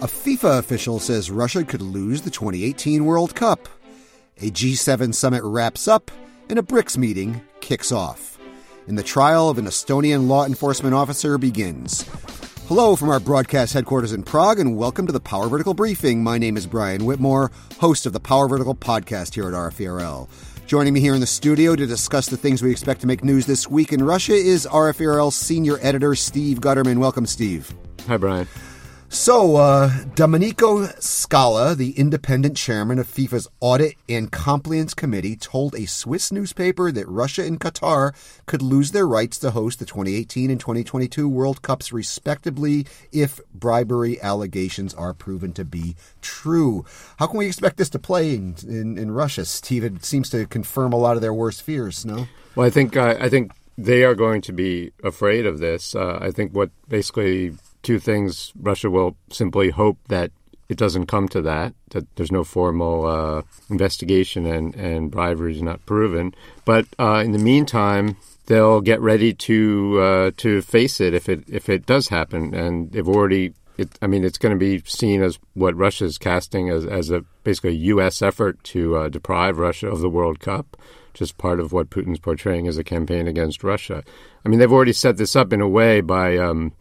A FIFA official says Russia could lose the 2018 World Cup. A G7 summit wraps up, and a BRICS meeting kicks off. And the trial of an Estonian law enforcement officer begins. Hello from our broadcast headquarters in Prague, and welcome to the Power Vertical Briefing. My name is Brian Whitmore, host of the Power Vertical podcast here at RFERL. Joining me here in the studio to discuss the things we expect to make news this week in Russia is RFERL senior editor Steve Gutterman. Welcome, Steve. Hi, Brian. So, Domenico Scala, the independent chairman of FIFA's Audit and Compliance Committee, told a Swiss newspaper that Russia and Qatar could lose their rights to host the 2018 and 2022 World Cups, respectively, if bribery allegations are proven to be true. How can we expect this to play in Russia, Steve? It seems to confirm a lot of their worst fears, no? Well, I think they are going to be afraid of this. I think what basically two things: Russia will simply hope that it doesn't come to that there's no formal investigation and bribery is not proven. But in the meantime, they'll get ready to face it if it does happen. And they've already. It's going to be seen as what Russia is casting as a basically a U.S. effort to deprive Russia of the World Cup, just part of what Putin's portraying as a campaign against Russia. I mean, they've already set this up in a way by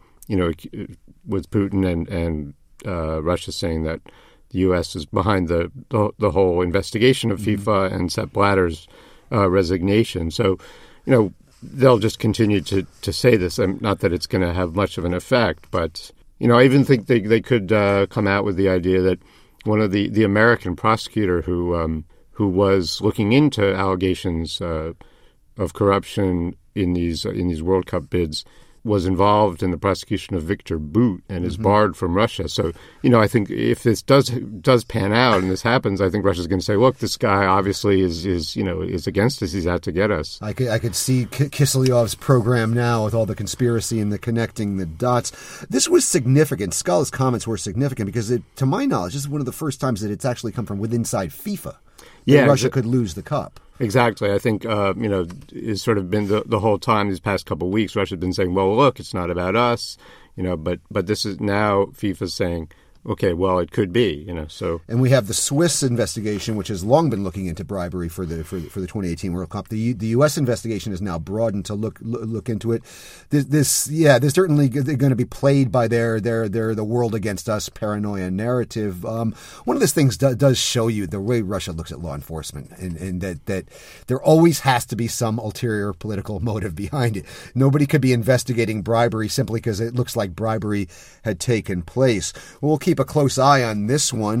with Putin and Russia saying that the U.S. is behind the whole investigation of FIFA and Sepp Blatter's resignation. So, they'll just continue to say this. Not that it's going to have much of an effect, but, I even think they could come out with the idea that one of the American prosecutor who was looking into allegations of corruption in these World Cup bids was involved in the prosecution of Victor Bout and is barred from Russia. So, I think if this does pan out and this happens, I think Russia's going to say, look, this guy obviously is against us. He's out to get us. I could see Kiselyov's program now with all the conspiracy and the connecting the dots. This was significant. Scala's comments were significant because, to my knowledge, this is one of the first times that it's actually come from within inside FIFA. Yeah, Russia could lose the cup. Exactly. I think, it's sort of been the whole time these past couple of weeks, Russia's been saying, well, look, it's not about us, but this is now FIFA's saying, okay, well, it could be, so. And we have the Swiss investigation, which has long been looking into bribery for the 2018 World Cup. The U.S. investigation is now broadened to look into it. There's certainly going to be played by the world against us paranoia narrative. One of these things does show you the way Russia looks at law enforcement, and that there always has to be some ulterior political motive behind it. Nobody could be investigating bribery simply because it looks like bribery had taken place. We'll keep a close eye on this one.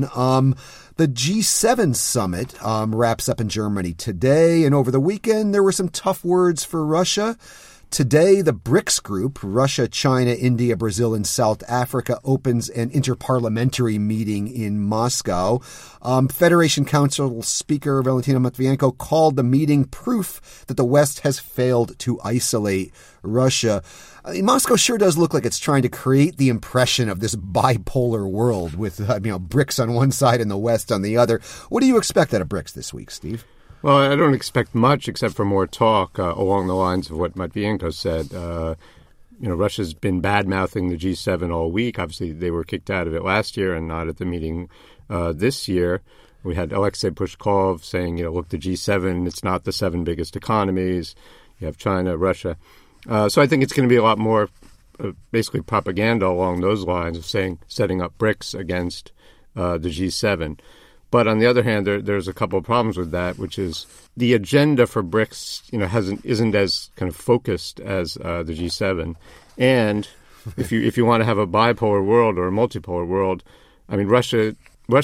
The G7 summit wraps up in Germany today, and over the weekend there were some tough words for Russia. Today, the BRICS group, Russia, China, India, Brazil, and South Africa, opens an interparliamentary meeting in Moscow. Federation Council Speaker Valentina Matvienko called the meeting proof that the West has failed to isolate Russia. Moscow sure does look like it's trying to create the impression of this bipolar world with BRICS on one side and the West on the other. What do you expect out of BRICS this week, Steve? Well, I don't expect much except for more talk along the lines of what Matvienko said. Russia's been bad-mouthing the G7 all week. Obviously, they were kicked out of it last year and not at the meeting this year. We had Alexei Pushkov saying, look, the G7, it's not the seven biggest economies. You have China, Russia. So I think it's going to be a lot more basically propaganda along those lines of setting up BRICS against the G7. But on the other hand, there's a couple of problems with that, which is the agenda for BRICS, isn't as kind of focused as the G7. And if you want to have a bipolar world or a multipolar world, I mean, Russia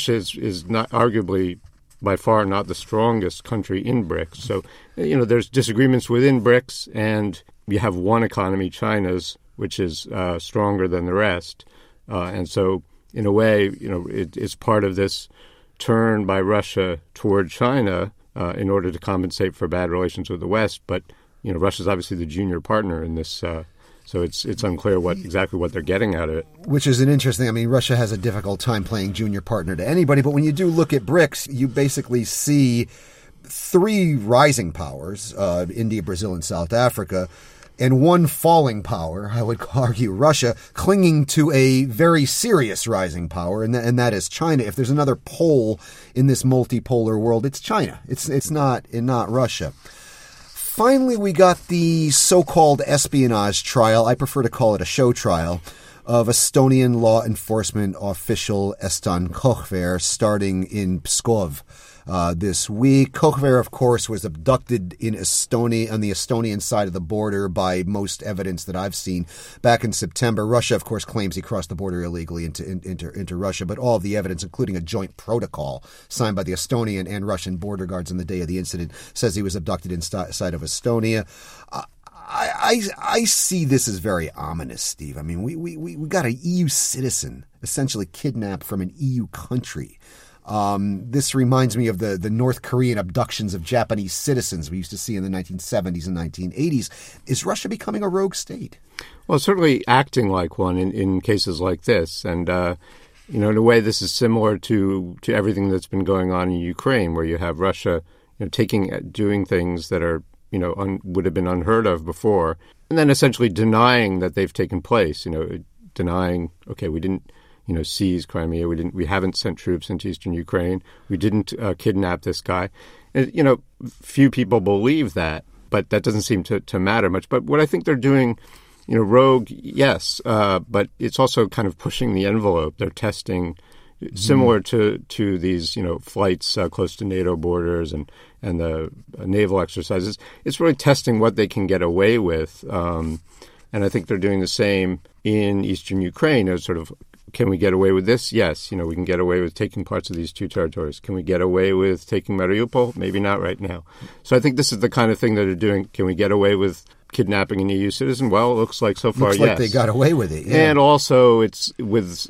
is not arguably by far not the strongest country in BRICS. So, there's disagreements within BRICS, and you have one economy, China's, which is stronger than the rest. And so, in a way, it's part of this turn by Russia toward China in order to compensate for bad relations with the West. But, Russia's obviously the junior partner in this. So it's unclear exactly what they're getting out of it. Which is an interesting, Russia has a difficult time playing junior partner to anybody. But when you do look at BRICS, you basically see three rising powers, India, Brazil, and South Africa. and one falling power, I would argue Russia, clinging to a very serious rising power, and that is China. If there's another pole in this multipolar world, it's China. It's not Russia. Finally, we got the so-called espionage trial. I prefer to call it a show trial of Estonian law enforcement official Eston Kohver starting in Pskov this week. Kohver, of course, was abducted in Estonia, on the Estonian side of the border by most evidence that I've seen back in September. Russia, of course, claims he crossed the border illegally into Russia, but all of the evidence, including a joint protocol signed by the Estonian and Russian border guards on the day of the incident, says he was abducted inside of Estonia. I see this as very ominous, Steve. I mean, we got an EU citizen essentially kidnapped from an EU country. This reminds me of the North Korean abductions of Japanese citizens we used to see in the 1970s and 1980s. Is Russia becoming a rogue state? Well, certainly acting like one in cases like this. And, in a way, this is similar to everything that's been going on in Ukraine, where you have Russia doing things that are would have been unheard of before, and then essentially denying that they've taken place. Denying, okay, we didn't, seize Crimea. We haven't sent troops into eastern Ukraine. We didn't kidnap this guy. And, few people believe that, but that doesn't seem to matter much. But what I think they're doing, rogue, yes, but it's also kind of pushing the envelope. They're testing. Similar to these, flights close to NATO borders and the naval exercises, it's really testing what they can get away with. And I think they're doing the same in eastern Ukraine. As sort of, can we get away with this? Yes, we can get away with taking parts of these two territories. Can we get away with taking Mariupol? Maybe not right now. So I think this is the kind of thing that they're doing. Can we get away with kidnapping an EU citizen? Well, it looks like so far, yes. Looks like they got away with it. Yeah. And also, it's with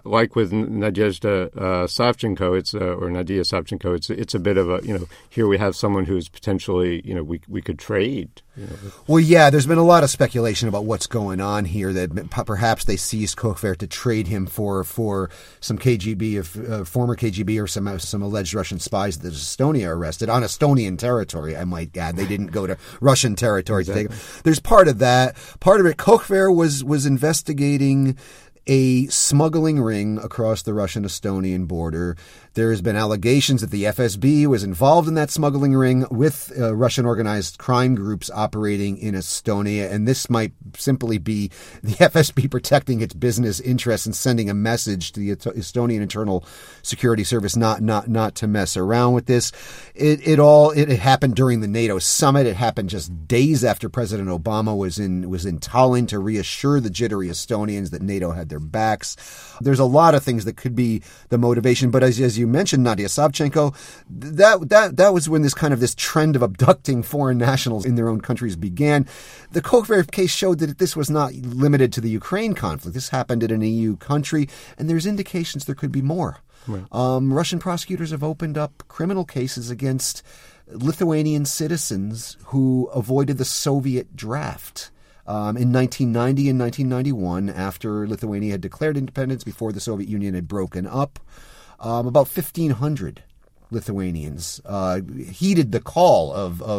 Nadezhda Savchenko, or Nadia Savchenko. It's a bit of a here we have someone who's potentially we could trade. Well, yeah, there's been a lot of speculation about what's going on here. That perhaps they seized Kohver to trade him for some KGB, former KGB, or some alleged Russian spies that Estonia arrested on Estonian territory. I might add, they didn't go to Russian territory to take him. There's part of that. Part of it, Kohver was investigating a smuggling ring across the Russian-Estonian border. There has been allegations that the FSB was involved in that smuggling ring with Russian organized crime groups operating in Estonia, and this might simply be the FSB protecting its business interests and sending a message to the Estonian Internal Security Service not to mess around with this. It happened during the NATO summit. It happened just days after President Obama was in Tallinn to reassure the jittery Estonians that NATO had their backs. There's a lot of things that could be the motivation, but as you mentioned, Nadia Savchenko, that was when this trend of abducting foreign nationals in their own countries began. The Kohver case showed that this was not limited to the Ukraine conflict. This happened in an EU country, and there's indications there could be more. Right. Russian prosecutors have opened up criminal cases against Lithuanian citizens who avoided the Soviet draft. In 1990 and 1991, after Lithuania had declared independence, before the Soviet Union had broken up, about 1,500 Lithuanians heeded the call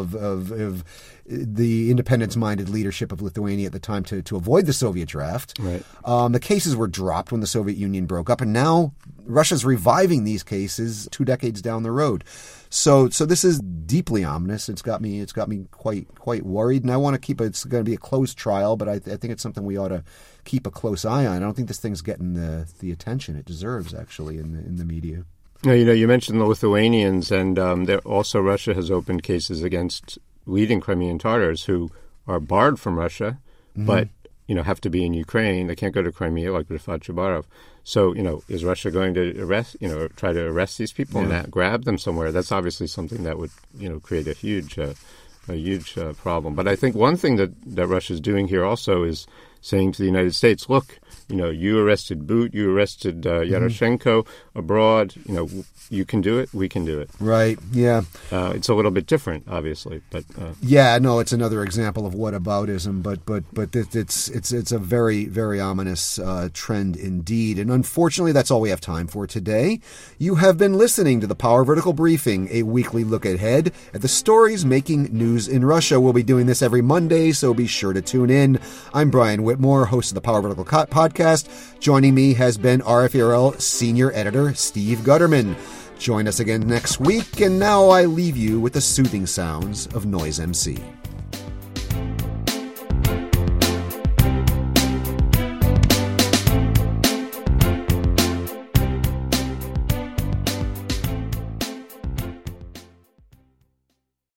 of the independence-minded leadership of Lithuania at the time to avoid the Soviet draft. Right. The cases were dropped when the Soviet Union broke up, and now Russia's reviving these cases 2 decades down the road. So this is deeply ominous. It's got me quite worried, and I want to keep it. It's going to be a closed trial, but I think it's something we ought to keep a close eye on. I don't think this thing's getting the attention it deserves, actually, in the media. You mentioned the Lithuanians, and Russia has opened cases against leading Crimean Tatars who are barred from Russia, but have to be in Ukraine. They can't go to Crimea, like Rifat Chubarov. So, is Russia going to try to arrest these people and grab them somewhere? That's obviously something that would, create a huge problem. But I think one thing that Russia's doing here also is saying to the United States, look, you arrested Bout, you arrested Yaroshenko abroad. You can do it. We can do it. Right. Yeah. It's a little bit different, obviously, but yeah. No, it's another example of whataboutism, but it's a very, very ominous trend indeed. And unfortunately, that's all we have time for today. You have been listening to the Power Vertical Briefing, a weekly look ahead at the stories making news in Russia. We'll be doing this every Monday, so be sure to tune in. I'm Brian Whitmore, host of the Power Vertical Podcast. Joining me has been RFERL Senior Editor Steve Gutterman. Join us again next week, and now I leave you with the soothing sounds of Noise MC.